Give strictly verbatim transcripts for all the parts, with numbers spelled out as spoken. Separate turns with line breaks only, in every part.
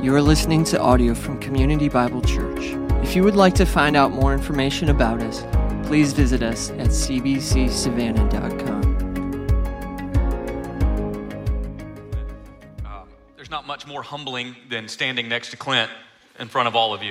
You are listening to audio from Community Bible Church. If you would like to find out more information about us, please visit us at c b c savannah dot com.
Um, there's not much more humbling than standing next to Clint in front of all of you.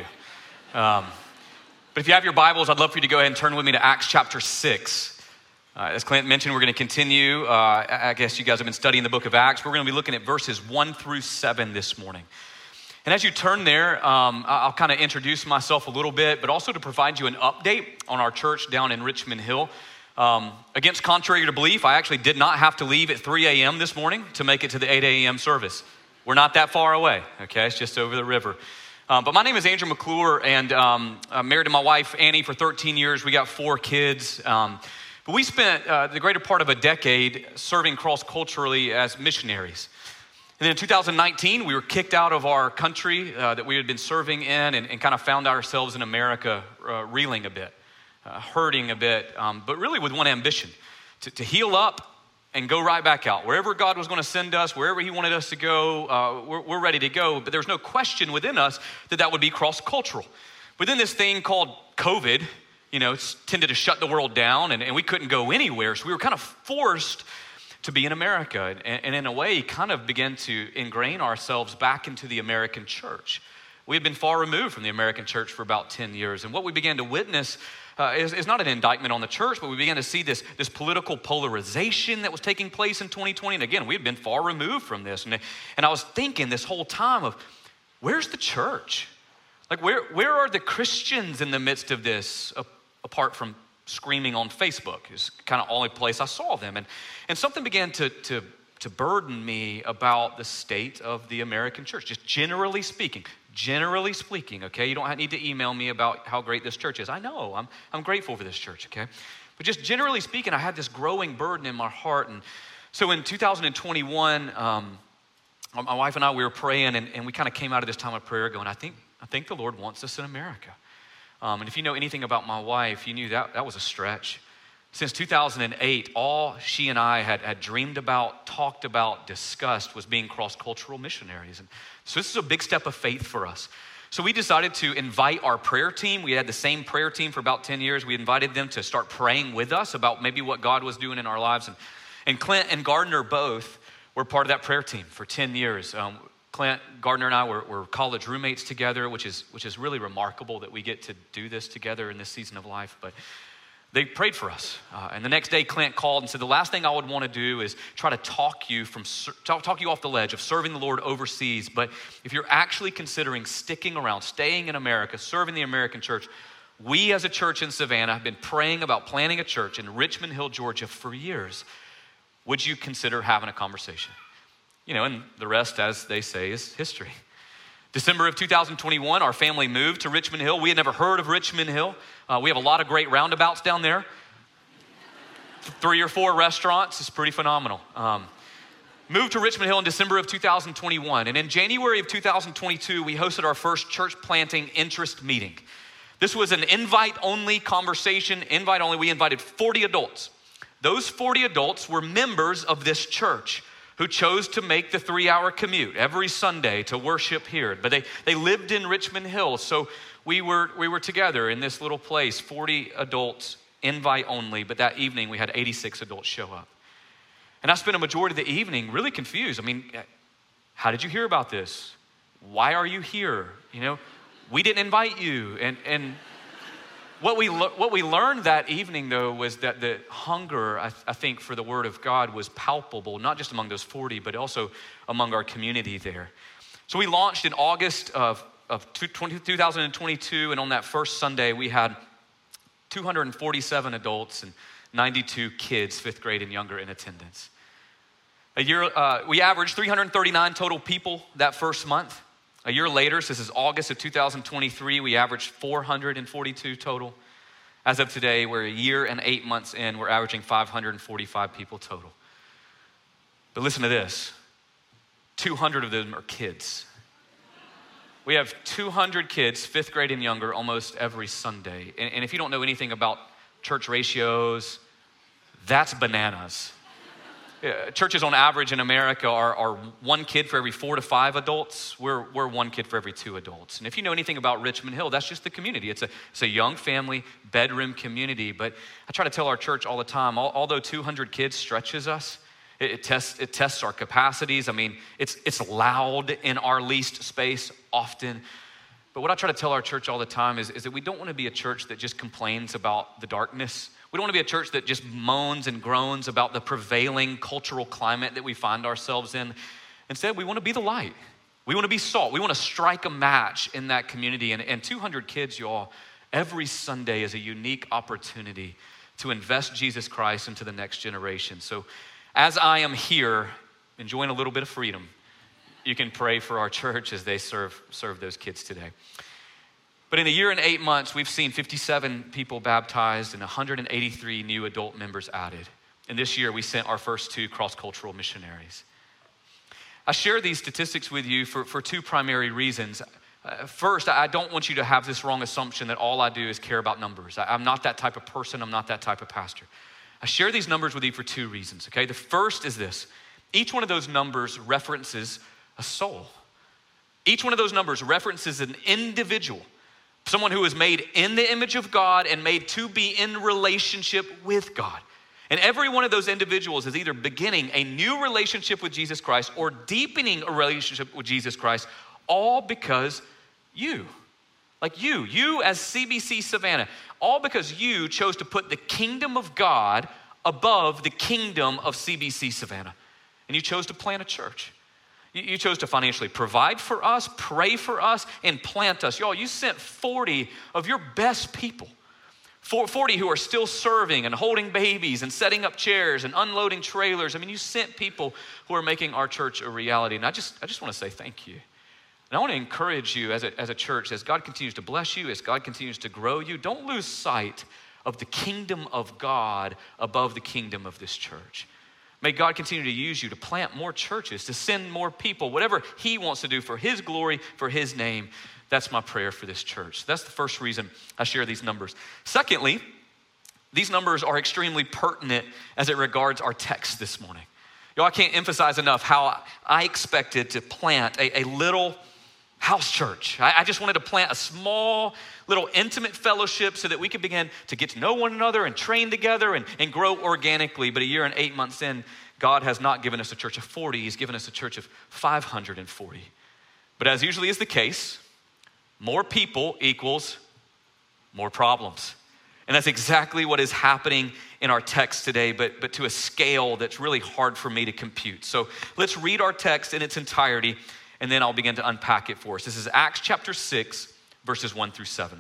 Um, but if you have your Bibles, I'd love for you to go ahead and turn with me to Acts chapter six. Uh, as Clint mentioned, we're going to continue. Uh, I guess you guys have been studying the book of Acts. We're going to be looking at verses one through seven this morning. And as you turn there, um, I'll kind of introduce myself a little bit, but also to provide you an update on our church down in Richmond Hill. Um, against contrary to belief, I actually did not have to leave at three a.m. this morning to make it to the eight a.m. service. We're not that far away, okay? It's just over the river. Um, but my name is Andrew McClure, and um, I'm married to my wife, Annie, for thirteen years. We got four kids. Um, but we spent uh, the greater part of a decade serving cross-culturally as missionaries. And then in two thousand nineteen, we were kicked out of our country uh, that we had been serving in and, and kind of found ourselves in America uh, reeling a bit, uh, hurting a bit, um, but really with one ambition, to, to heal up and go right back out. Wherever God was going to send us, wherever he wanted us to go, uh, we're, we're ready to go. But there's no question within us that that would be cross-cultural. Within this thing called COVID, you know, it's tended to shut the world down and, and we couldn't go anywhere. So we were kind of forced to be in America, and, and in a way, kind of began to ingrain ourselves back into the American church. We had been far removed from the American church for about ten years, and what we began to witness uh, is, is not an indictment on the church, but we began to see this, this political polarization that was taking place in twenty twenty, and again, we had been far removed from this, and, and I was thinking this whole time of, where's the church? Like, where, where are the Christians in the midst of this, uh, apart from screaming on Facebook? Is kind of the only place I saw them. And, and something began to, to, to burden me about the state of the American church, just generally speaking, generally speaking, okay? You don't need to email me about how great this church is. I know, I'm, I'm grateful for this church, okay? But just generally speaking, I had this growing burden in my heart. And so in two thousand twenty-one, um, my wife and I, we were praying, and, and we kind of came out of this time of prayer going, I think, I think the Lord wants us in America. Um, and if you know anything about my wife, you knew that that was a stretch. Since two thousand eight, all she and I had, had dreamed about, talked about, discussed was being cross-cultural missionaries. And so this is a big step of faith for us. So we decided to invite our prayer team. We had the same prayer team for about ten years. We invited them to start praying with us about maybe what God was doing in our lives. And, and Clint and Gardner both were part of that prayer team for ten years. Um, Clint, Gardner and I were, were college roommates together, which is which is really remarkable that we get to do this together in this season of life. But they prayed for us. Uh, and the next day, Clint called and said, the last thing I would want to do is try to talk you from talk, talk you off the ledge of serving the Lord overseas. But if you're actually considering sticking around, staying in America, serving the American church, we as a church in Savannah have been praying about planting a church in Richmond Hill, Georgia for years. Would you consider having a conversation? You know, and the rest, as they say, is history. December of two thousand twenty-one, our family moved to Richmond Hill. We had never heard of Richmond Hill. Uh, we have a lot of great roundabouts down there. Three or four restaurants. It's pretty phenomenal. Um, moved to Richmond Hill in December of two thousand twenty-one. And in January of two thousand twenty-two, we hosted our first church planting interest meeting. This was an invite-only conversation, invite only. We invited forty adults. Those forty adults were members of this church who chose to make the three-hour commute every Sunday to worship here. But they, they lived in Richmond Hill, so we were we were together in this little place, forty adults, invite only, but that evening we had eighty-six adults show up. And I spent a majority of the evening really confused. I mean, how did you hear about this? Why are you here? You know, we didn't invite you. And and What we what we learned that evening, though, was that the hunger, I, th- I think, for the Word of God was palpable, not just among those forty, but also among our community there. So we launched in August of, of two thousand twenty-two, and on that first Sunday, we had two hundred forty-seven adults and ninety-two kids, fifth grade and younger, in attendance. A year, uh, we averaged three hundred thirty-nine total people that first month. A year later, so this is August of two thousand twenty-three, we averaged four hundred forty-two total. As of today, we're a year and eight months in, we're averaging five hundred forty-five people total. But listen to this, two hundred of them are kids. We have two hundred kids, fifth grade and younger, almost every Sunday. And, and if you don't know anything about church ratios, that's bananas. uh, churches on average in America are, are one kid for every four to five adults. We're, we're one kid for every two adults. And if you know anything about Richmond Hill, that's just the community. It's a, it's a young family bedroom community. But I try to tell our church all the time, al- although two hundred kids stretches us, it, it, tests, it tests our capacities. I mean, it's, it's loud in our leased space often. But what I try to tell our church all the time is, is that we don't want to be a church that just complains about the darkness. We don't want to be a church that just moans and groans about the prevailing cultural climate that we find ourselves in. Instead, we want to be the light. We want to be salt. We want to strike a match in that community. And, and two hundred kids, y'all, every Sunday is a unique opportunity to invest Jesus Christ into the next generation. So as I am here enjoying a little bit of freedom, you can pray for our church as they serve, serve those kids today. But in a year and eight months, we've seen fifty-seven people baptized and one hundred eighty-three new adult members added. And this year, we sent our first two cross-cultural missionaries. I share these statistics with you for, for two primary reasons. Uh, first, I don't want you to have this wrong assumption that all I do is care about numbers. I, I'm not that type of person. I'm not that type of pastor. I share these numbers with you for two reasons, okay? The first is this. Each one of those numbers references a soul. Each one of those numbers references an individual, someone who is made in the image of God and made to be in relationship with God. And every one of those individuals is either beginning a new relationship with Jesus Christ or deepening a relationship with Jesus Christ, all because you, like you, you as C B C Savannah, all because you chose to put the kingdom of God above the kingdom of C B C Savannah. And you chose to plant a church. You chose to financially provide for us, pray for us, and plant us. Y'all, you sent forty of your best people. forty who are still serving and holding babies and setting up chairs and unloading trailers. I mean, you sent people who are making our church a reality. And I just, I just want to say thank you. And I want to encourage you as a, as a church, as God continues to bless you, as God continues to grow you, don't lose sight of the kingdom of God above the kingdom of this church. May God continue to use you to plant more churches, to send more people, whatever he wants to do for his glory, for his name. That's my prayer for this church. That's the first reason I share these numbers. Secondly, these numbers are extremely pertinent as it regards our text this morning. Y'all, I can't emphasize enough how I expected to plant a, a little house church. I, I just wanted to plant a small, little intimate fellowship so that we could begin to get to know one another and train together and, and grow organically. But a year and eight months in, God has not given us a church of forty. He's given us a church of five hundred forty. But as usually is the case, more people equals more problems. And that's exactly what is happening in our text today, but, but to a scale that's really hard for me to compute. So let's read our text in its entirety, and then I'll begin to unpack it for us. This is Acts chapter six, verses one through seven.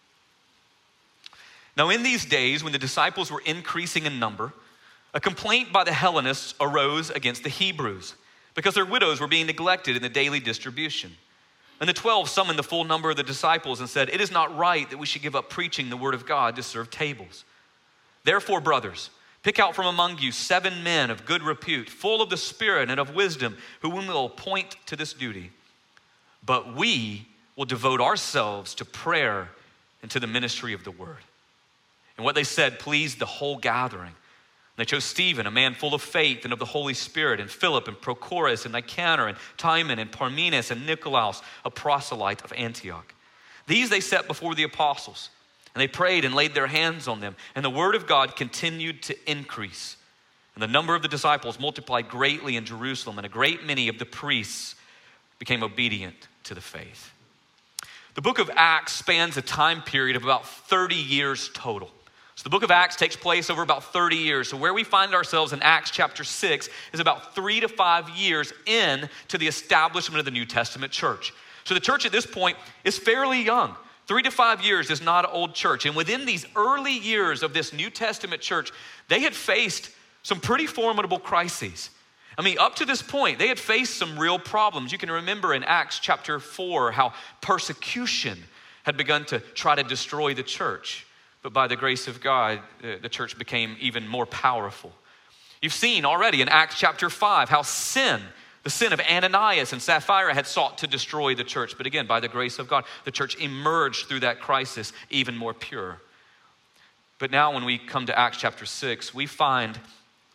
Now in these days, when the disciples were increasing in number, a complaint by the Hellenists arose against the Hebrews because their widows were being neglected in the daily distribution. And the twelve summoned the full number of the disciples and said, "It is not right that we should give up preaching the word of God to serve tables. Therefore, brothers, pick out from among you seven men of good repute, full of the Spirit and of wisdom, whom we will appoint to this duty. But we will devote ourselves to prayer and to the ministry of the word." And what they said pleased the whole gathering. And they chose Stephen, a man full of faith and of the Holy Spirit, and Philip and Prochorus and Nicanor and Timon and Parmenas and Nicolaus, a proselyte of Antioch. These they set before the apostles, and they prayed and laid their hands on them. And the word of God continued to increase. And the number of the disciples multiplied greatly in Jerusalem, and a great many of the priests became obedient to the faith. The book of Acts spans a time period of about thirty years total. So the book of Acts takes place over about thirty years. So where we find ourselves in Acts chapter six is about three to five years in to the establishment of the New Testament church. So the church at this point is fairly young. Three to five years is not an old church. And within these early years of this New Testament church, they had faced some pretty formidable crises. I mean, up to this point, they had faced some real problems. You can remember in Acts chapter four how persecution had begun to try to destroy the church. But by the grace of God, the church became even more powerful. You've seen already in Acts chapter five how sin, the sin of Ananias and Sapphira, had sought to destroy the church. But again, by the grace of God, the church emerged through that crisis even more pure. But now when we come to Acts chapter six, we find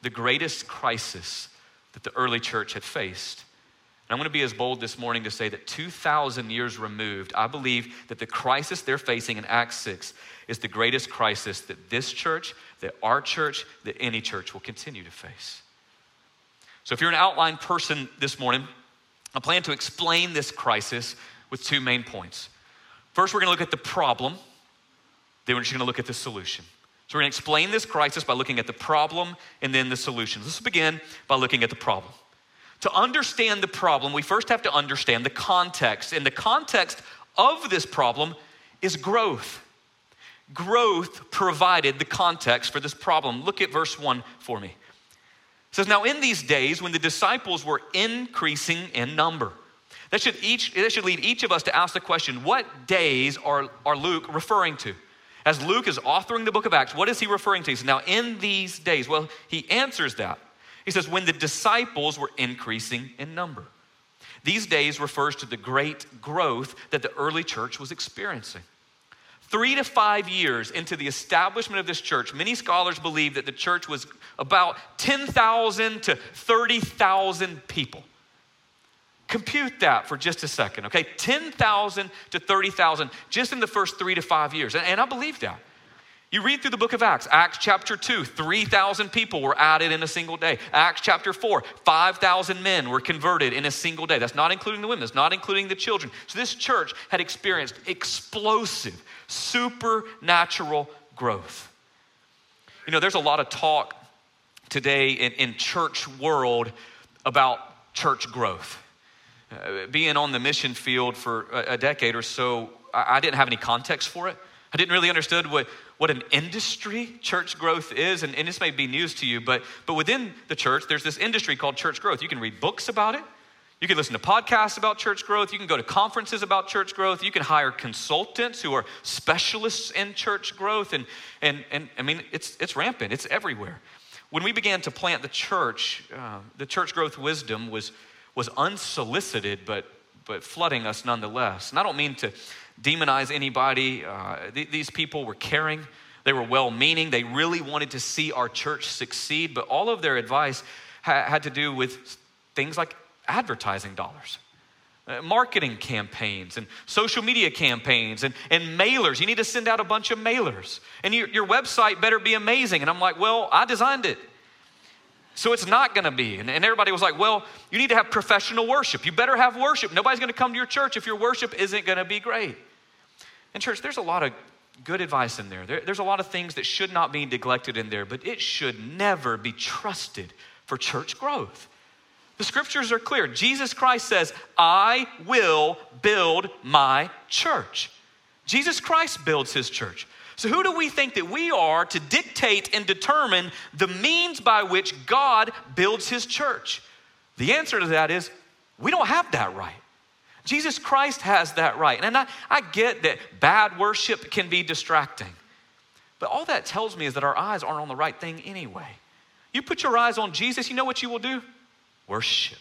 the greatest crisis that the early church had faced. And I'm going to be as bold this morning to say that two thousand years removed, I believe that the crisis they're facing in Acts six is the greatest crisis that this church, that our church, that any church will continue to face. So if you're an outline person this morning, I plan to explain this crisis with two main points. First, we're going to look at the problem. Then we're just going to look at the solution. So we're going to explain this crisis by looking at the problem and then the solutions. Let's begin by looking at the problem. To understand the problem, we first have to understand the context. And the context of this problem is growth. Growth provided the context for this problem. Look at verse one for me. It says, now in these days when the disciples were increasing in number. That should, each, that should lead each of us to ask the question, what days are, are Luke referring to? As Luke is authoring the book of Acts, what is he referring to? He says, now in these days, well, he answers that. He says, when the disciples were increasing in number. These days refers to the great growth that the early church was experiencing. Three to five years into the establishment of this church, many scholars believe that the church was about ten thousand to thirty thousand people. Compute that for just a second, okay? ten thousand to thirty thousand just in the first three to five years. And, and I believe that. You read through the book of Acts, Acts chapter two, three thousand people were added in a single day. Acts chapter four, five thousand men were converted in a single day. That's not including the women, that's not including the children. So this church had experienced explosive, supernatural growth. You know, there's a lot of talk today in, in church world about church growth. Uh, being on the mission field for a, a decade or so, I, I didn't have any context for it. I didn't really understand what, what an industry church growth is, and, and this may be news to you, but, but within the church, there's this industry called church growth. You can read books about it. You can listen to podcasts about church growth. You can go to conferences about church growth. You can hire consultants who are specialists in church growth, and, and, and I mean, it's, it's rampant. It's everywhere. When we began to plant the church, uh, the church growth wisdom was was unsolicited, but but flooding us nonetheless. And I don't mean to demonize anybody. Uh, th- these people were caring. They were well-meaning. They really wanted to see our church succeed, but all of their advice ha- had to do with things like advertising dollars, uh, marketing campaigns, and social media campaigns, and, and mailers. You need to send out a bunch of mailers. And your, your website better be amazing. And I'm like, well, I designed it. So it's not gonna be. And, and everybody was like, well, you need to have professional worship. You better have worship. Nobody's gonna come to your church if your worship isn't gonna be great. And church, there's a lot of good advice in there. there. There's a lot of things that should not be neglected in there, but it should never be trusted for church growth. The scriptures are clear. Jesus Christ says, I will build my church. Jesus Christ builds his church. So who do we think that we are to dictate and determine the means by which God builds his church? The answer to that is, we don't have that right. Jesus Christ has that right. And I, I get that bad worship can be distracting, but all that tells me is that our eyes aren't on the right thing anyway. You put your eyes on Jesus, you know what you will do? Worship.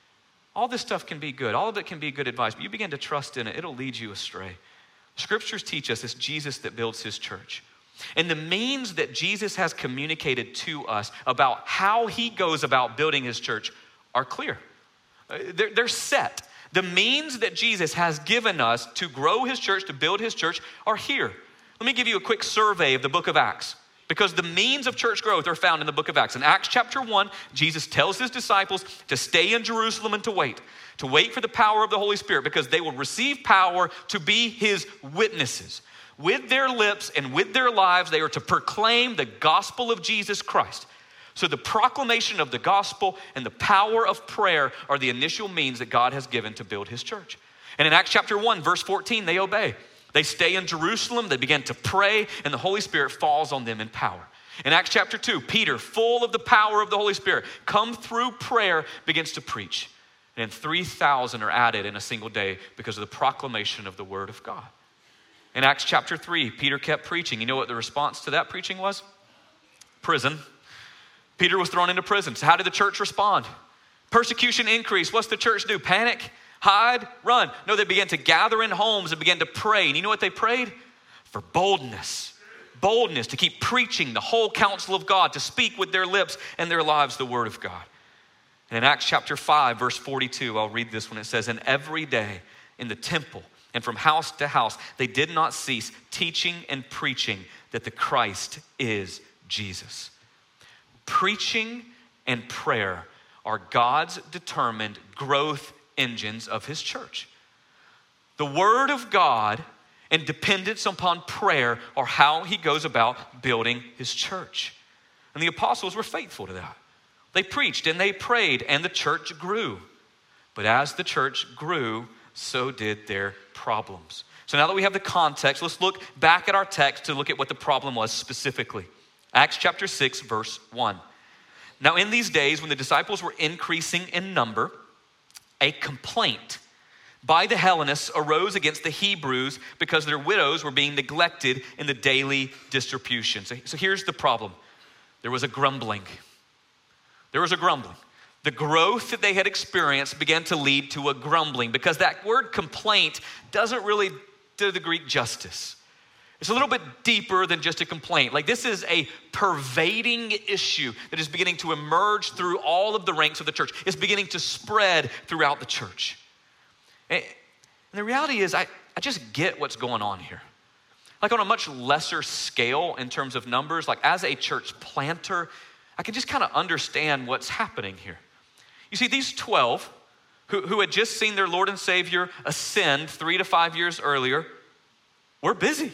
All this stuff can be good. All of it can be good advice, but you begin to trust in it, it'll lead you astray. Scriptures teach us it's Jesus that builds his church. And the means that Jesus has communicated to us about how he goes about building his church are clear. They're, they're set. The means that Jesus has given us to grow his church, to build his church, are here. Let me give you a quick survey of the book of Acts, because the means of church growth are found in the book of Acts. In Acts chapter one, Jesus tells his disciples to stay in Jerusalem and to wait, to wait for the power of the Holy Spirit, because they will receive power to be his witnesses. With their lips and with their lives, they are to proclaim the gospel of Jesus Christ. So the proclamation of the gospel and the power of prayer are the initial means that God has given to build his church. And in Acts chapter one, verse fourteen, they obey. They stay in Jerusalem, they begin to pray, and the Holy Spirit falls on them in power. In Acts chapter two, Peter, full of the power of the Holy Spirit, come through prayer, begins to preach. And three thousand are added in a single day because of the proclamation of the word of God. In Acts chapter three, Peter kept preaching. You know what the response to that preaching was? Prison. Peter was thrown into prison. So how did the church respond? Persecution increased. What's the church do? Panic? Hide? Run? No, they began to gather in homes and began to pray. And you know what they prayed? For boldness. boldness to keep preaching the whole counsel of God, to speak with their lips and their lives the word of God. And in Acts chapter five, verse forty-two, I'll read this one. It says, and every day in the temple and from house to house, they did not cease teaching and preaching that the Christ is Jesus. Preaching and prayer are God's determined growth engines of his church. The word of God and dependence upon prayer are how he goes about building his church. And the apostles were faithful to that. They preached and they prayed and the church grew. But as the church grew, so did their problems. So now that we have the context, let's look back at our text to look at what the problem was specifically. Acts chapter six, verse one. Now in these days when the disciples were increasing in number, a complaint by the Hellenists arose against the Hebrews because their widows were being neglected in the daily distribution. So, so here's the problem. There was a grumbling. There was a grumbling. The growth that they had experienced began to lead to a grumbling because that word complaint doesn't really do the Greek justice. It's a little bit deeper than just a complaint. Like this is a pervading issue that is beginning to emerge through all of the ranks of the church. It's beginning to spread throughout the church. And the reality is I, I just get what's going on here. Like on a much lesser scale in terms of numbers, like as a church planter, I can just kind of understand what's happening here. You see, these twelve who, who had just seen their Lord and Savior ascend three to five years earlier were busy.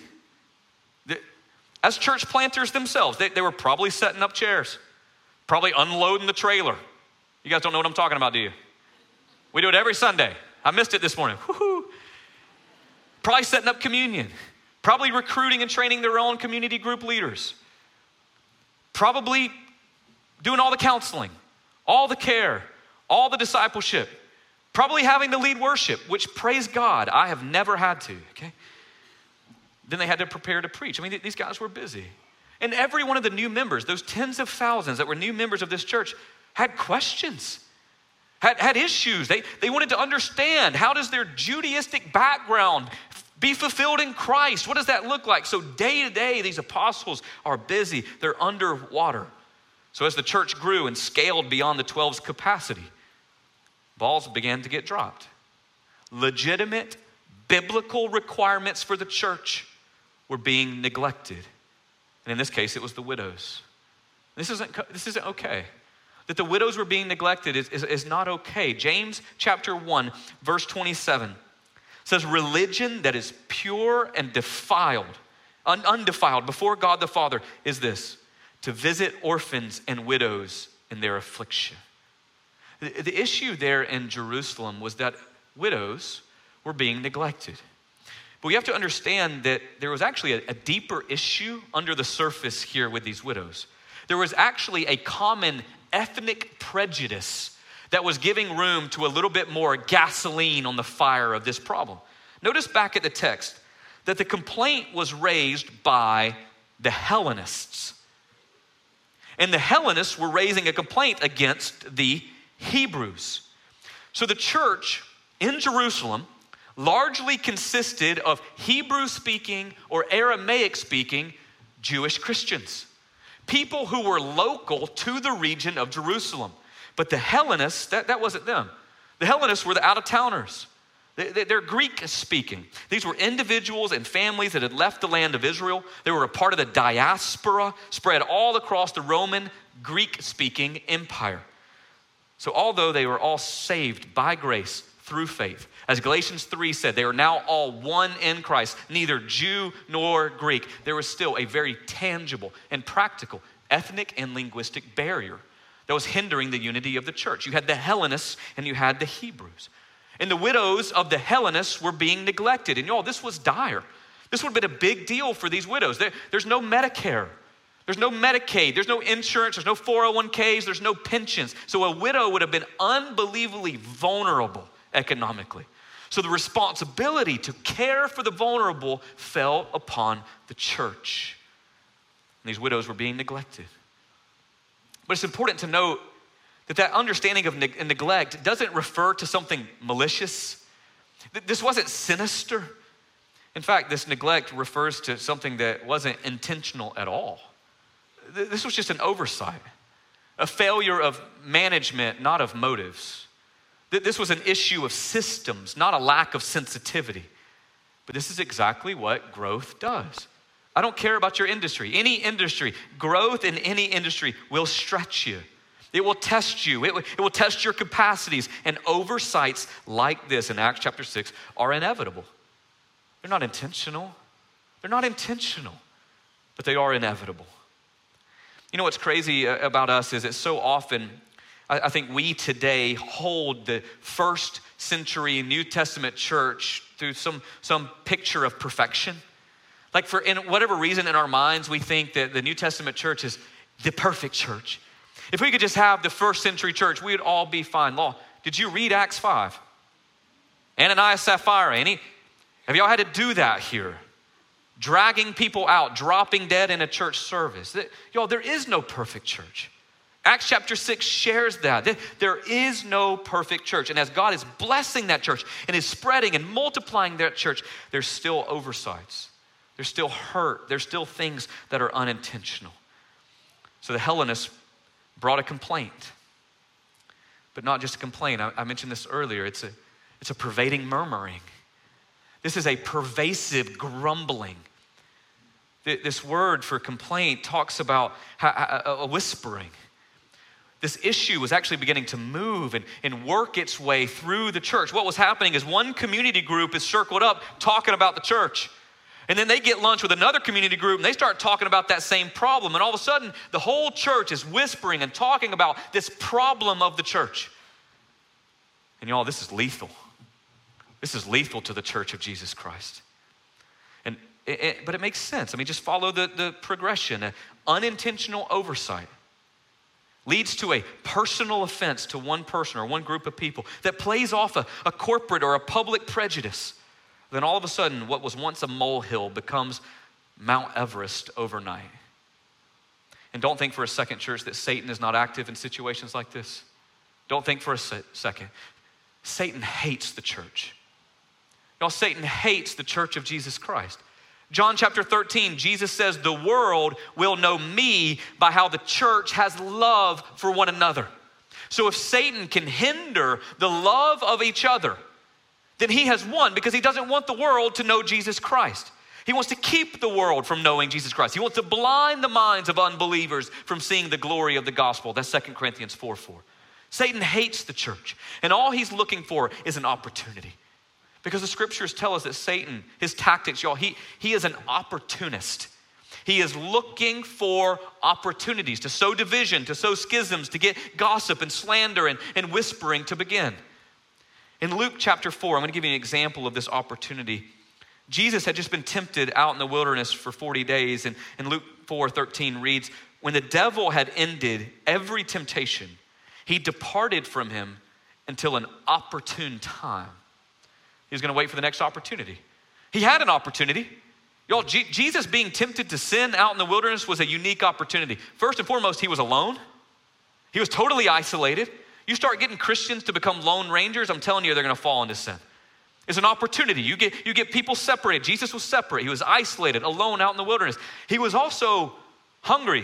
As church planters themselves, they, they were probably setting up chairs, probably unloading the trailer. You guys don't know what I'm talking about, do you? We do it every Sunday. I missed it this morning. Woo-hoo. Probably setting up communion, probably recruiting and training their own community group leaders, probably doing all the counseling, all the care, all the discipleship, probably having to lead worship, which praise God, I have never had to, okay? Then they had to prepare to preach. I mean, these guys were busy. And every one of the new members, those tens of thousands that were new members of this church, had questions, had, had issues. They, they wanted to understand, how does their Judaistic background be fulfilled in Christ? What does that look like? So day to day, these apostles are busy. They're underwater. So as the church grew and scaled beyond the twelve's capacity, balls began to get dropped. Legitimate biblical requirements for the church were being neglected. And in this case, it was the widows. This isn't, this isn't okay. That the widows were being neglected is, is, is not okay. James chapter one, verse twenty-seven says, religion that is pure and defiled, un, undefiled before God the Father is this, to visit orphans and widows in their affliction. The, the issue there in Jerusalem was that widows were being neglected. But we have to understand that there was actually a, a deeper issue under the surface here with these widows. There was actually a common ethnic prejudice that was giving room to a little bit more gasoline on the fire of this problem. Notice back at the text that the complaint was raised by the Hellenists. And the Hellenists were raising a complaint against the Hebrews. So the church in Jerusalem largely consisted of Hebrew-speaking or Aramaic-speaking Jewish Christians, people who were local to the region of Jerusalem. But the Hellenists, that, that wasn't them. The Hellenists were the out-of-towners. They, they, they're Greek-speaking. These were individuals and families that had left the land of Israel. They were a part of the diaspora spread all across the Roman Greek-speaking empire. So although they were all saved by grace through faith, as Galatians three said, they are now all one in Christ, neither Jew nor Greek. There was still a very tangible and practical ethnic and linguistic barrier that was hindering the unity of the church. You had the Hellenists and you had the Hebrews. And the widows of the Hellenists were being neglected. And y'all, this was dire. This would have been a big deal for these widows. There, there's no Medicare. There's no Medicaid. There's no insurance. There's no four oh one k's. There's no pensions. So a widow would have been unbelievably vulnerable economically. So the responsibility to care for the vulnerable fell upon the church. And these widows were being neglected. But it's important to note that that understanding of neg- neglect doesn't refer to something malicious. This wasn't sinister. In fact, this neglect refers to something that wasn't intentional at all. This was just an oversight, a failure of management, not of motives. This was an issue of systems, not a lack of sensitivity. But this is exactly what growth does. I don't care about your industry. Any industry, growth in any industry will stretch you. It will test you. It will, it will test your capacities. And oversights like this in Acts chapter six are inevitable. They're not intentional. They're not intentional, but they are inevitable. You know what's crazy about us is that so often, I think we today hold the first century New Testament church through some, some picture of perfection. Like for in whatever reason in our minds, we think that the New Testament church is the perfect church. If we could just have the first century church, we would all be fine. Law, did you read Acts five? Ananias, Sapphira, any? Have y'all had to do that here? Dragging people out, dropping dead in a church service. Y'all, there is no perfect church. Acts chapter six shares that. There is no perfect church. And as God is blessing that church and is spreading and multiplying that church, there's still oversights. There's still hurt. There's still things that are unintentional. So the Hellenists brought a complaint. But not just a complaint. I, I mentioned this earlier. It's a, it's a pervading murmuring. This is a pervasive grumbling. This word for complaint talks about a whispering. This issue was actually beginning to move and, and work its way through the church. What was happening is one community group is circled up talking about the church. And then they get lunch with another community group and they start talking about that same problem. And all of a sudden, the whole church is whispering and talking about this problem of the church. And y'all, this is lethal. This is lethal to the church of Jesus Christ. And it, it, but it makes sense. I mean, just follow the, the progression. An unintentional oversight leads to a personal offense to one person or one group of people that plays off a, a corporate or a public prejudice. Then all of a sudden, what was once a molehill becomes Mount Everest overnight. And don't think for a second, church, that Satan is not active in situations like this. Don't think for a se- second. Satan hates the church. Y'all, Satan hates the church of Jesus Christ. John chapter thirteen, Jesus says, the world will know me by how the church has love for one another. So if Satan can hinder the love of each other, then he has won, because he doesn't want the world to know Jesus Christ. He wants to keep the world from knowing Jesus Christ. He wants to blind the minds of unbelievers from seeing the glory of the gospel. That's Second Corinthians four four. Satan hates the church, and all he's looking for is an opportunity. Because the scriptures tell us that Satan, his tactics, y'all, he, he is an opportunist. He is looking for opportunities to sow division, to sow schisms, to get gossip and slander and, and whispering to begin. In Luke chapter four, I'm going to give you an example of this opportunity. Jesus had just been tempted out in the wilderness for forty days, and, and Luke four thirteen reads, when the devil had ended every temptation, he departed from him until an opportune time. He was going to wait for the next opportunity. He had an opportunity. Y'all, G- Jesus being tempted to sin out in the wilderness was a unique opportunity. First and foremost, he was alone. He was totally isolated. You start getting Christians to become lone rangers, I'm telling you, they're going to fall into sin. It's an opportunity. You get, you get people separated. Jesus was separate. He was isolated, alone out in the wilderness. He was also hungry.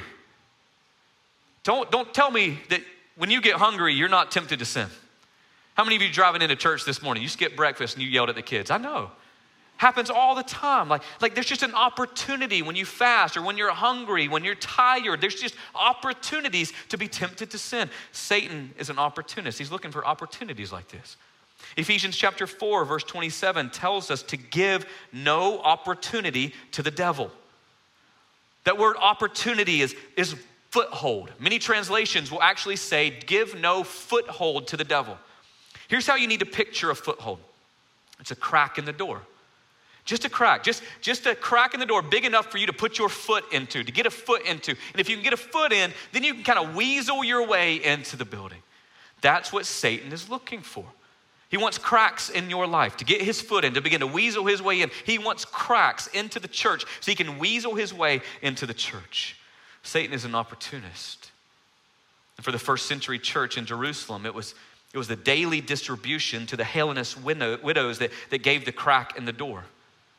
Don't, don't tell me that when you get hungry, you're not tempted to sin. How many of you driving into church this morning, you skipped breakfast and you yelled at the kids? I know. Happens all the time. Like, like there's just an opportunity when you fast or when you're hungry, when you're tired. There's just opportunities to be tempted to sin. Satan is an opportunist. He's looking for opportunities like this. Ephesians chapter four, verse twenty-seven tells us to give no opportunity to the devil. That word opportunity is, is foothold. Many translations will actually say, give no foothold to the devil. Here's how you need to picture a foothold. It's a crack in the door. Just a crack, just, just a crack in the door big enough for you to put your foot into, to get a foot into. And if you can get a foot in, then you can kind of weasel your way into the building. That's what Satan is looking for. He wants cracks in your life to get his foot in, to begin to weasel his way in. He wants cracks into the church so he can weasel his way into the church. Satan is an opportunist. And for the first century church in Jerusalem, it was, it was the daily distribution to the Hellenist widows that, that gave the crack in the door.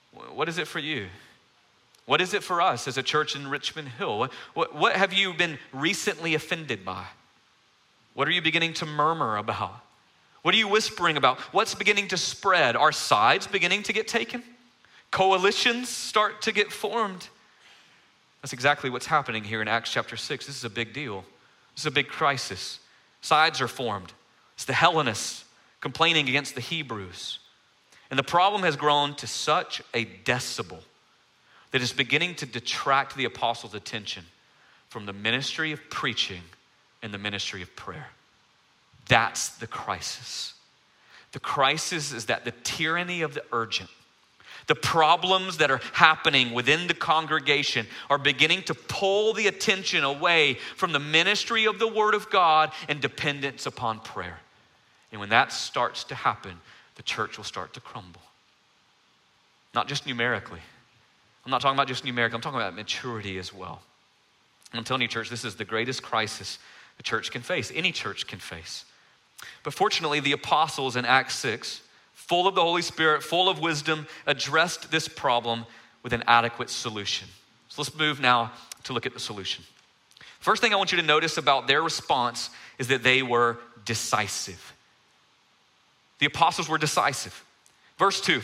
What is it for you? What is it for us as a church in Richmond Hill? What, what, what have you been recently offended by? What are you beginning to murmur about? What are you whispering about? What's beginning to spread? Are sides beginning to get taken? Coalitions start to get formed? That's exactly what's happening here in Acts chapter six. This is a big deal. This is a big crisis. Sides are formed. It's the Hellenists complaining against the Hebrews. And the problem has grown to such a decibel that it's beginning to detract the apostles' attention from the ministry of preaching and the ministry of prayer. That's the crisis. The crisis is that the tyranny of the urgent, the problems that are happening within the congregation are beginning to pull the attention away from the ministry of the Word of God and dependence upon prayer. And when that starts to happen, the church will start to crumble. Not just numerically. I'm not talking about just numeric, I'm talking about maturity as well. And I'm telling you, church, this is the greatest crisis the church can face, any church can face. But fortunately, the apostles in Acts six, full of the Holy Spirit, full of wisdom, addressed this problem with an adequate solution. So let's move now to look at the solution. First thing I want you to notice about their response is that they were decisive. The apostles were decisive. Verse two,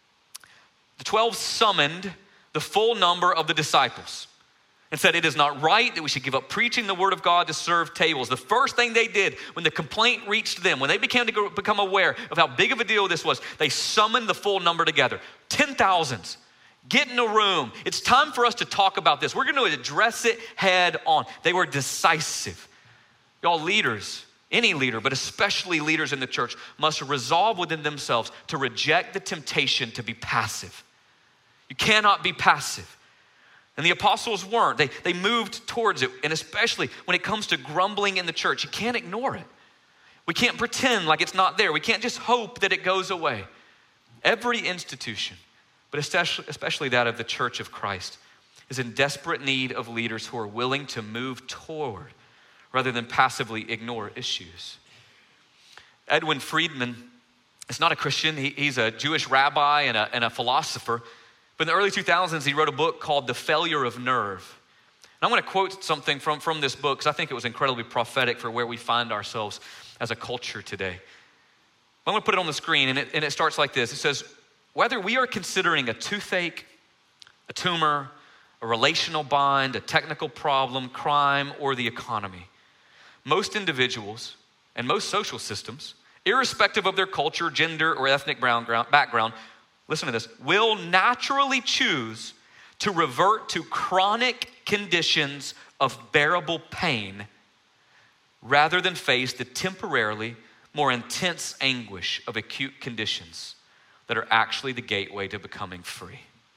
the twelve summoned the full number of the disciples and said, it is not right that we should give up preaching the word of God to serve tables. The first thing they did when the complaint reached them, when they began to become aware of how big of a deal this was, they summoned the full number together. ten thousands. Get in a room. It's time for us to talk about this. We're going to address it head on. They were decisive. Y'all, leaders, any leader, but especially leaders in the church, must resolve within themselves to reject the temptation to be passive. You cannot be passive. And the apostles weren't. They, they moved towards it. And especially when it comes to grumbling in the church, you can't ignore it. We can't pretend like it's not there. We can't just hope that it goes away. Every institution, but especially, especially that of the Church of Christ, is in desperate need of leaders who are willing to move toward rather than passively ignore issues. Edwin Friedman is not a Christian. He, he's a Jewish rabbi and a, and a philosopher. But in the early two thousands, he wrote a book called The Failure of Nerve. And I'm going to quote something from, from this book because I think it was incredibly prophetic for where we find ourselves as a culture today. I'm going to put it on the screen, and it, and it starts like this. It says, whether we are considering a toothache, a tumor, a relational bind, a technical problem, crime, or the economy, most individuals and most social systems, irrespective of their culture, gender, or ethnic background, listen to this, will naturally choose to revert to chronic conditions of bearable pain rather than face the temporarily more intense anguish of acute conditions that are actually the gateway to becoming free.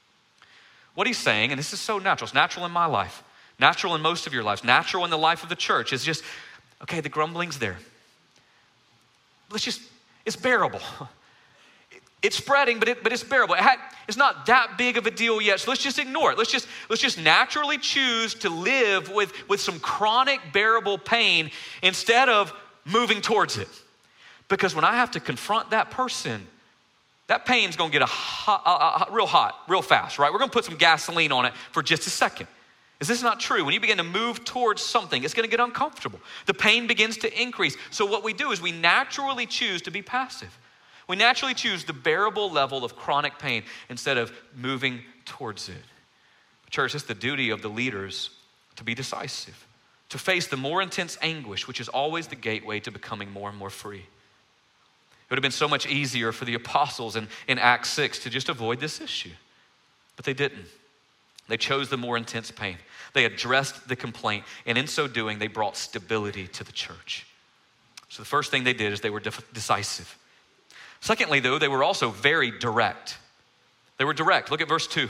What he's saying, and this is so natural, it's natural in my life, natural in most of your lives, natural in the life of the church, is just, okay, the grumbling's there. Let's just, it's bearable. It's spreading, but, it, but it's bearable. It had, it's not that big of a deal yet, so let's just ignore it. Let's just, let's just naturally choose to live with, with some chronic bearable pain instead of moving towards it. Because when I have to confront that person, that pain's gonna get a hot, a, a, real hot, real fast, right? We're gonna put some gasoline on it for just a second. Is this not true? When you begin to move towards something, it's gonna get uncomfortable. The pain begins to increase. So what we do is we naturally choose to be passive. We naturally choose the bearable level of chronic pain instead of moving towards it. Church, it's the duty of the leaders to be decisive, to face the more intense anguish, which is always the gateway to becoming more and more free. It would have been so much easier for the apostles in, in Acts six to just avoid this issue, but they didn't. They chose the more intense pain. They addressed the complaint, and in so doing, they brought stability to the church. So the first thing they did is they were de- decisive. Secondly, though, they were also very direct. They were direct. Look at verse two.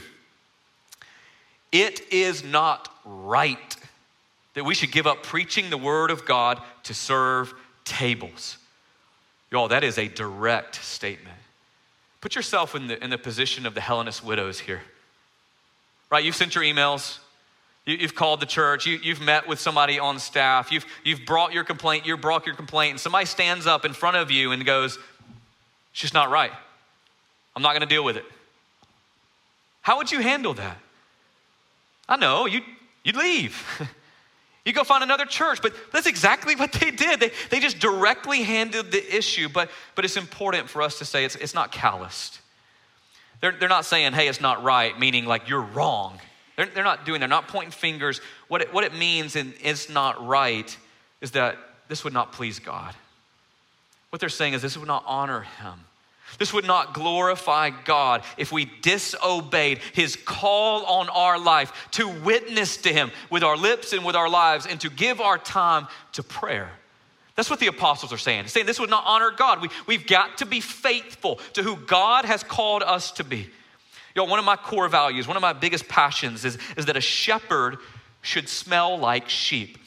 It is not right that we should give up preaching the word of God to serve tables. Y'all, that is a direct statement. Put yourself in the, in the position of the Hellenist widows here. Right, you've sent your emails. You, you've called the church. You, you've met with somebody on staff. You've, you've brought your complaint. You brought your complaint. And somebody stands up in front of you and goes, it's just not right. I'm not going to deal with it. How would you handle that? I know, you'd, you'd leave. You go find another church, but that's exactly what they did. They, they just directly handled the issue, but, but it's important for us to say it's, it's not calloused. They're, they're not saying, hey, it's not right, meaning like you're wrong. They're, they're not doing, they're not pointing fingers. What it, what it means in it's not right is that this would not please God. What they're saying is this would not honor him. This would not glorify God if we disobeyed his call on our life to witness to him with our lips and with our lives and to give our time to prayer. That's what the apostles are saying. They're saying this would not honor God. We, we've got to be faithful to who God has called us to be. You know, one of my core values, one of my biggest passions is, is that a shepherd should smell like sheep.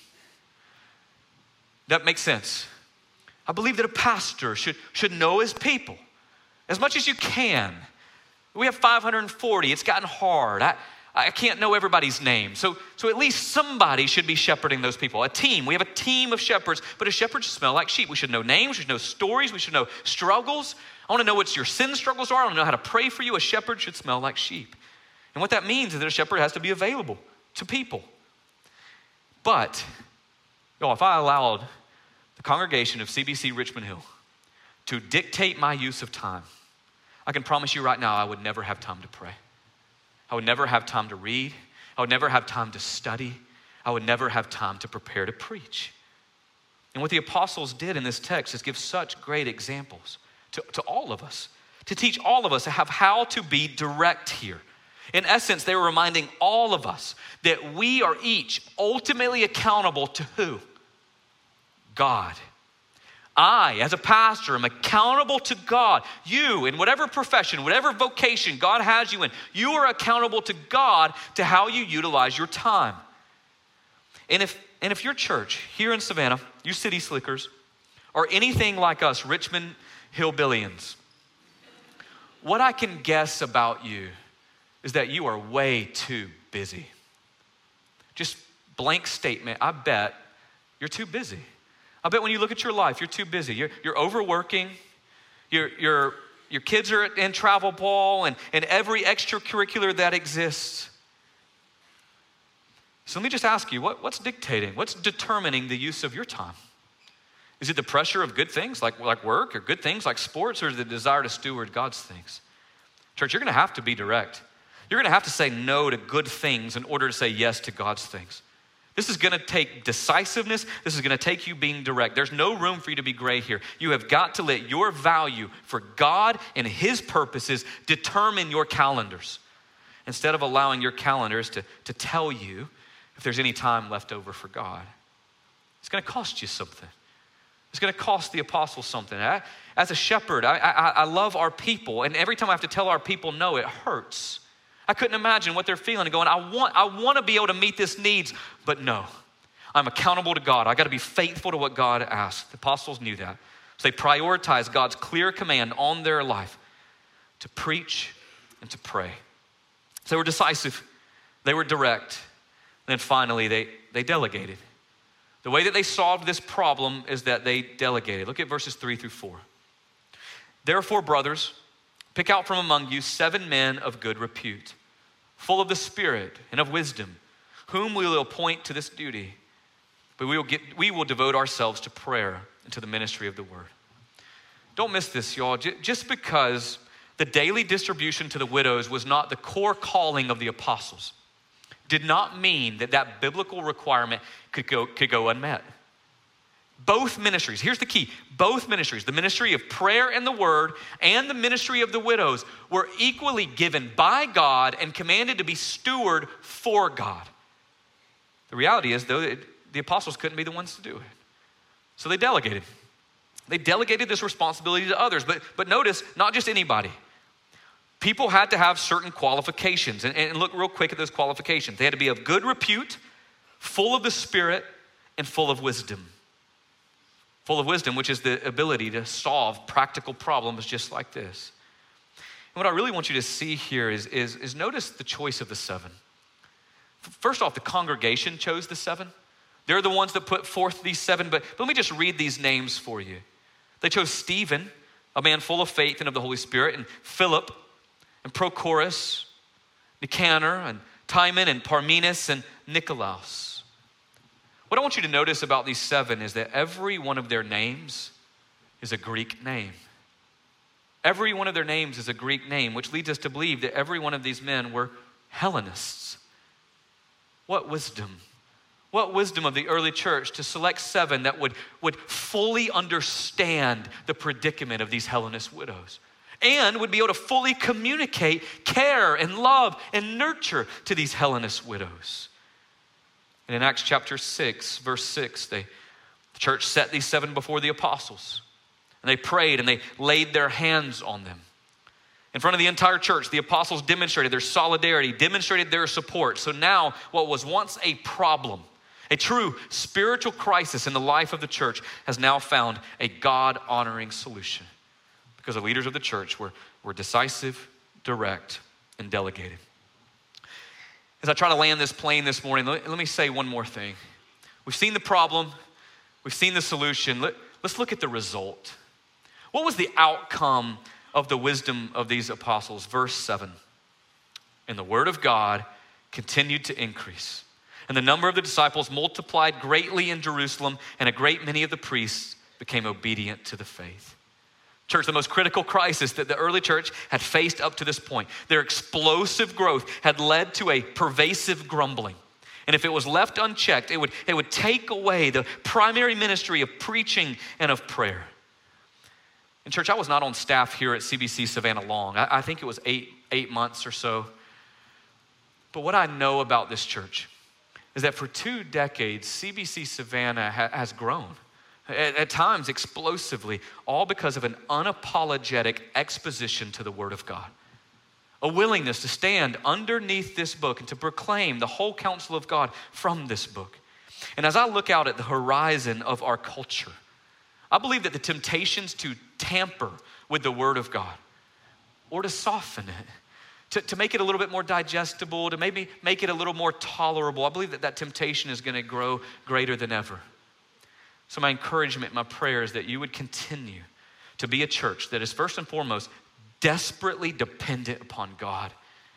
That makes sense. I believe that a pastor should, should know his people as much as you can. We have five hundred forty. It's gotten hard. I, I can't know everybody's name. So, so at least somebody should be shepherding those people. A team. We have a team of shepherds, but a shepherd should smell like sheep. We should know names. We should know stories. We should know struggles. I want to know what your sin struggles are. I want to know how to pray for you. A shepherd should smell like sheep. And what that means is that a shepherd has to be available to people. But, y'all, if I allowed the congregation of C B C Richmond Hill to dictate my use of time, I can promise you right now I would never have time to pray. I would never have time to read. I would never have time to study. I would never have time to prepare to preach. And what the apostles did in this text is give such great examples to, to all of us, to teach all of us to have how to be direct here. In essence, they were reminding all of us that we are each ultimately accountable to who? God. I, as a pastor, am accountable to God. You, in whatever profession, whatever vocation God has you in, you are accountable to God to how you utilize your time. And if, and if your church here in Savannah, you city slickers, are anything like us, Richmond Hillbillians, what I can guess about you is that you are way too busy. Just blank statement, I bet you're too busy. I bet when you look at your life, you're too busy. You're, you're overworking. Your, your, your kids are in travel ball and, and every extracurricular that exists. So let me just ask you, what, what's dictating? What's determining the use of your time? Is it the pressure of good things like, like work or good things like sports, or is it the desire to steward God's things? Church, you're gonna have to be direct. You're gonna have to say no to good things in order to say yes to God's things. This is gonna take decisiveness. This is gonna take you being direct. There's no room for you to be gray here. You have got to let your value for God and his purposes determine your calendars, instead of allowing your calendars to, to tell you if there's any time left over for God. It's gonna cost you something. It's gonna cost the apostles something. I, as a shepherd, I, I, I love our people, and every time I have to tell our people no, it hurts. I couldn't imagine what they're feeling and going, I want, I want to be able to meet this needs, but no, I'm accountable to God. I got to be faithful to what God asked. The apostles knew that. So they prioritized God's clear command on their life to preach and to pray. So they were decisive, they were direct, and then finally they, they delegated. The way that they solved this problem is that they delegated. Look at verses three through four. Therefore, brothers, pick out from among you seven men of good repute, full of the Spirit and of wisdom, whom we will appoint to this duty. But we will, get, we will devote ourselves to prayer and to the ministry of the word. Don't miss this, y'all. Just because the daily distribution to the widows was not the core calling of the apostles did not mean that that biblical requirement could go, could go unmet. Both ministries, here's the key, both ministries, the ministry of prayer and the word and the ministry of the widows, were equally given by God and commanded to be steward for God. The reality is, though, it, the apostles couldn't be the ones to do it. So they delegated. They delegated this responsibility to others, but, but notice, not just anybody. People had to have certain qualifications, and, and look real quick at those qualifications. They had to be of good repute, full of the Spirit, and full of wisdom. Full of wisdom, which is the ability to solve practical problems just like this. And what I really want you to see here is, is, is notice the choice of the seven. First off, the congregation chose the seven. They're the ones that put forth these seven, but, but let me just read these names for you. They chose Stephen, a man full of faith and of the Holy Spirit, and Philip, and Prochorus, Nicanor and Timon and Parmenas and Nicolaus. What I want you to notice about these seven is that every one of their names is a Greek name. Every one of their names is a Greek name, which leads us to believe that every one of these men were Hellenists. What wisdom. What wisdom of the early church to select seven that would, would fully understand the predicament of these Hellenist widows and would be able to fully communicate care and love and nurture to these Hellenist widows. And in Acts chapter six, verse six, they, the church set these seven before the apostles. And they prayed and they laid their hands on them. In front of the entire church, the apostles demonstrated their solidarity, demonstrated their support. So now what was once a problem, a true spiritual crisis in the life of the church, has now found a God-honoring solution because the leaders of the church were, were decisive, direct, and delegated. As I try to land this plane this morning, let, let me say one more thing. We've seen the problem. We've seen the solution. Let, let's look at the result. What was the outcome of the wisdom of these apostles? Verse seven, and the word of God continued to increase, and the number of the disciples multiplied greatly in Jerusalem, and a great many of the priests became obedient to the faith. Church, the most critical crisis that the early church had faced up to this point, their explosive growth had led to a pervasive grumbling. And if it was left unchecked, it would, it would take away the primary ministry of preaching and of prayer. And church, I was not on staff here at C B C Savannah long. I, I think it was eight, eight months or so. But what I know about this church is that for two decades, C B C Savannah ha, has grown. At, at times explosively, all because of an unapologetic exposition to the Word of God. A willingness to stand underneath this book and to proclaim the whole counsel of God from this book. And as I look out at the horizon of our culture, I believe that the temptations to tamper with the Word of God or to soften it, to, to make it a little bit more digestible, to maybe make it a little more tolerable, I believe that that temptation is going to grow greater than ever. So my encouragement, my prayer is that you would continue to be a church that is first and foremost desperately dependent upon God,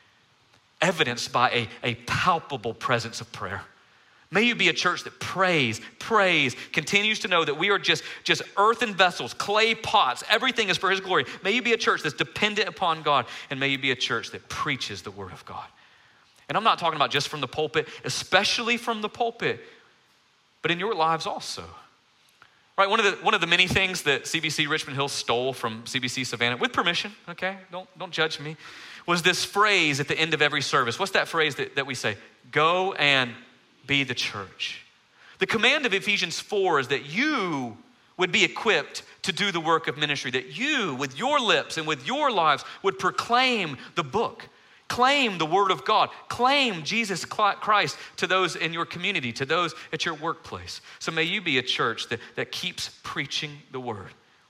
evidenced by a, a palpable presence of prayer. May you be a church that prays, prays, continues to know that we are just, just earthen vessels, clay pots. Everything is for His glory. May you be a church that's dependent upon God, and may you be a church that preaches the Word of God. And I'm not talking about just from the pulpit, especially from the pulpit, but in your lives also. Right, one of the one of the many things that C B C Richmond Hill stole from C B C Savannah, with permission, okay, don't, don't judge me, was this phrase at the end of every service. What's that phrase that, that we say? Go and be the church. The command of Ephesians four is that you would be equipped to do the work of ministry, that you, with your lips and with your lives, would proclaim the book, claim the Word of God, claim Jesus Christ to those in your community, to those at your workplace. So may you be a church that, that keeps preaching the Word.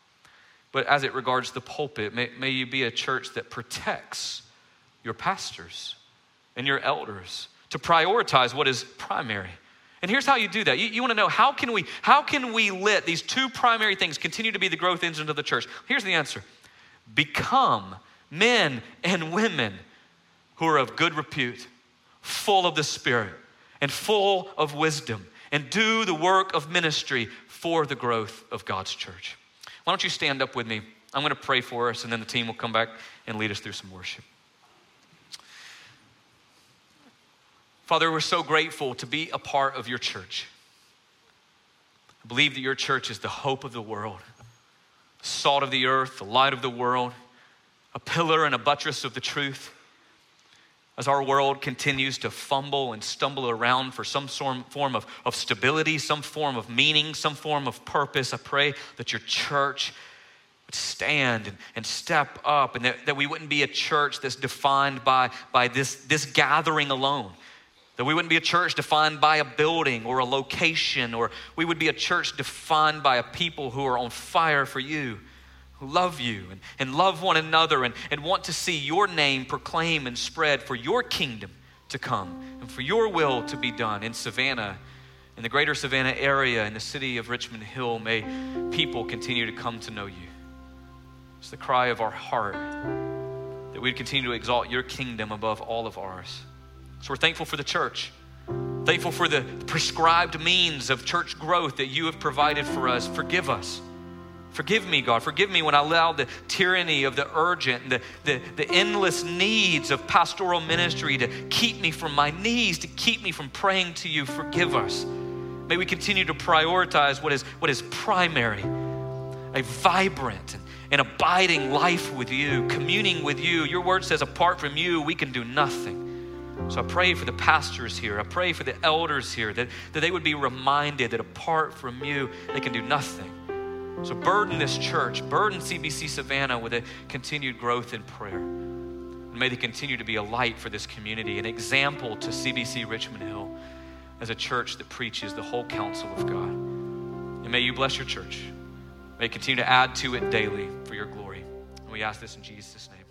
But as it regards the pulpit, may, may you be a church that protects your pastors and your elders to prioritize what is primary. And here's how you do that. You, you want to know, how can we how can we let these two primary things continue to be the growth engine of the church? Here's the answer. Become men and women who are of good repute, full of the Spirit, and full of wisdom, and do the work of ministry for the growth of God's church. Why don't you stand up with me? I'm going to pray for us, and then the team will come back and lead us through some worship. Father, we're so grateful to be a part of your church. I believe that your church is the hope of the world, the salt of the earth, the light of the world, a pillar and a buttress of the truth. As our world continues to fumble and stumble around for some form of, of stability, some form of meaning, some form of purpose, I pray that your church would stand and, and step up, and that, that we wouldn't be a church that's defined by, by this, this gathering alone. That we wouldn't be a church defined by a building or a location, or we would be a church defined by a people who are on fire for you, who love you and, and love one another and, and want to see your name proclaimed and spread for your kingdom to come and for your will to be done in Savannah, in the greater Savannah area, in the city of Richmond Hill. May people continue to come to know you. It's the cry of our heart. that we'd continue to exalt your kingdom above all of ours. So we're thankful for the church, thankful for the prescribed means of church growth that you have provided for us. Forgive us. Forgive me, God. Forgive me when I allow the tyranny of the urgent, the, the, the endless needs of pastoral ministry to keep me from my knees, to keep me from praying to you. Forgive us. May we continue to prioritize what is, what is primary, a vibrant and, and abiding life with you, communing with you. Your word says apart from you, we can do nothing. So I pray for the pastors here. I pray for the elders here that, that they would be reminded that apart from you, they can do nothing. So burden this church, burden C B C Savannah with a continued growth in prayer. And may they continue to be a light for this community, an example to C B C Richmond Hill as a church that preaches the whole counsel of God. And may you bless your church. May you continue to add to it daily for your glory. And we ask this in Jesus' name.